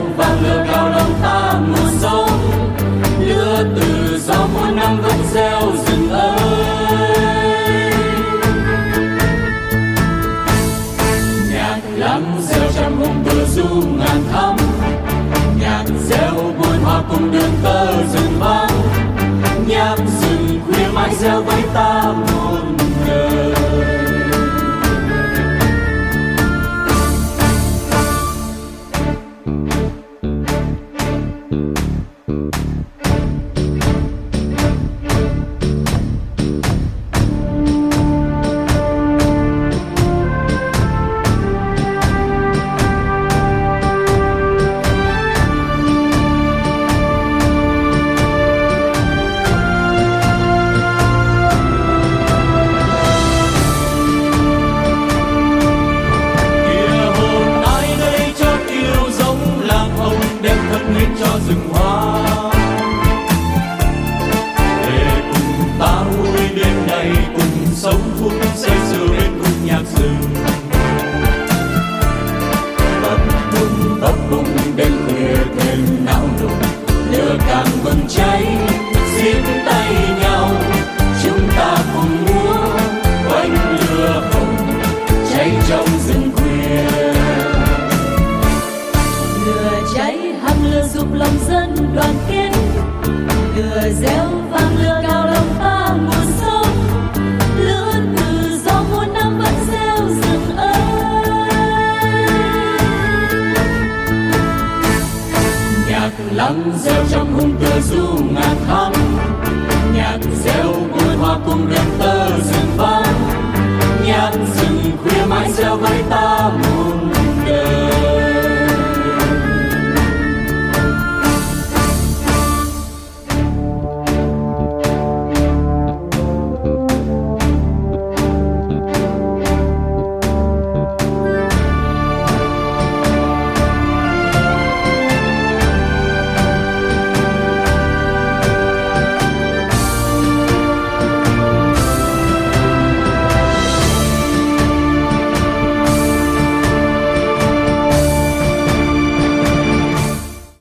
vàng lửa cao lòng ta mùa sống, lửa tự do muôn năm vẫn gieo rừng ơi. Nhạc lắng gieo trăm hùng vừa du ngàn thắm, nhạc gieo buồn hoa cùng đường tơ rừng vắng, nhạc rừng khuya mãi gieo với ta muôn đời. Lắng gieo trong hùng tựa du ngàn thắm, nhạc gieo buồn hoa cùng đường tơ rừng vắng, nhạc rừng khuya mãi gieo với ta muôn đời.